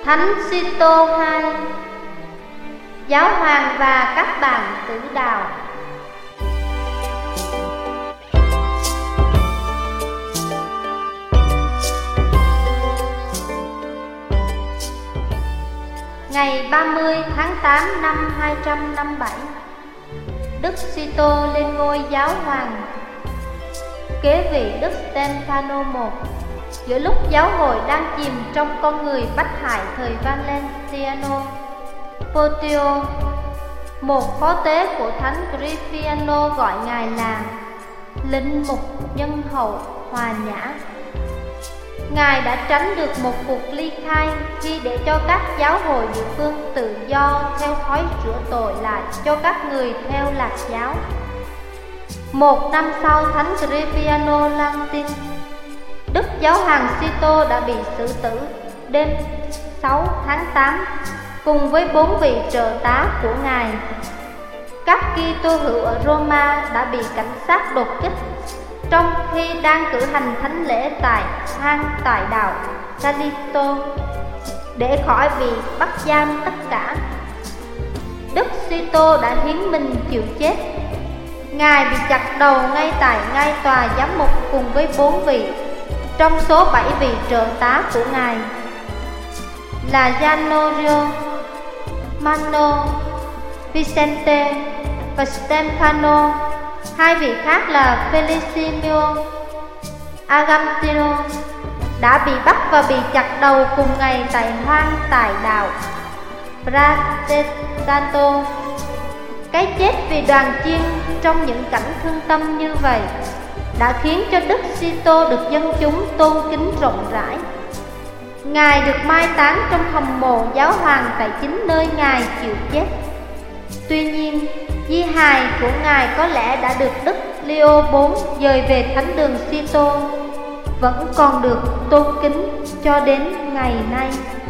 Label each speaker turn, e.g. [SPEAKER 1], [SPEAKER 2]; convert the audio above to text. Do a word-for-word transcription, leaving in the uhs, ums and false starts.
[SPEAKER 1] Thánh Sito hai, Giáo hoàng và các bạn tử đạo. Ngày ba mươi tháng tám năm hai trăm năm mươi bảy, Đức Sito lên ngôi giáo hoàng, kế vị Đức Stefano đệ nhị. Giữa lúc giáo hội đang chìm trong con người bách hại thời Valentiniano Potio, một phó tế của Thánh Grifiano gọi ngài là linh mục nhân hậu hòa nhã. Ngài đã tránh được một cuộc ly khai khi để cho các giáo hội địa phương tự do theo thói rửa tội lại cho các người theo Lạc giáo. Một năm sau Thánh Grifiano lang tin, Đức Giáo hoàng Sito đã bị xử tử đêm sáu tháng tám cùng với bốn vị trợ tá của ngài. Các Kitô hữu ở Roma đã bị cảnh sát đột kích trong khi đang cử hành thánh lễ tại hang tại đảo Callisto để khỏi bị bắt giam tất cả. Đức Sito đã hiến mình chịu chết. Ngài bị chặt đầu ngay tại ngai tòa giám mục cùng với bốn vị trong số bảy vị trợ tá của ngài là Gianorio, Mano, Vicente và Stefano. Hai vị khác là Felicimio, Agostino đã bị bắt và bị chặt đầu cùng ngày tại hoang tại đảo Pratetanto. Cái chết vì đoàn chiên trong những cảnh thương tâm như vậy đã khiến cho Đức Sito được dân chúng tôn kính rộng rãi. Ngài được mai táng trong hầm mộ giáo hoàng tại chính nơi ngài chịu chết. Tuy nhiên, di hài của ngài có lẽ đã được Đức Leo đệ bốn dời về thánh đường Sito, vẫn còn được tôn kính cho đến ngày nay.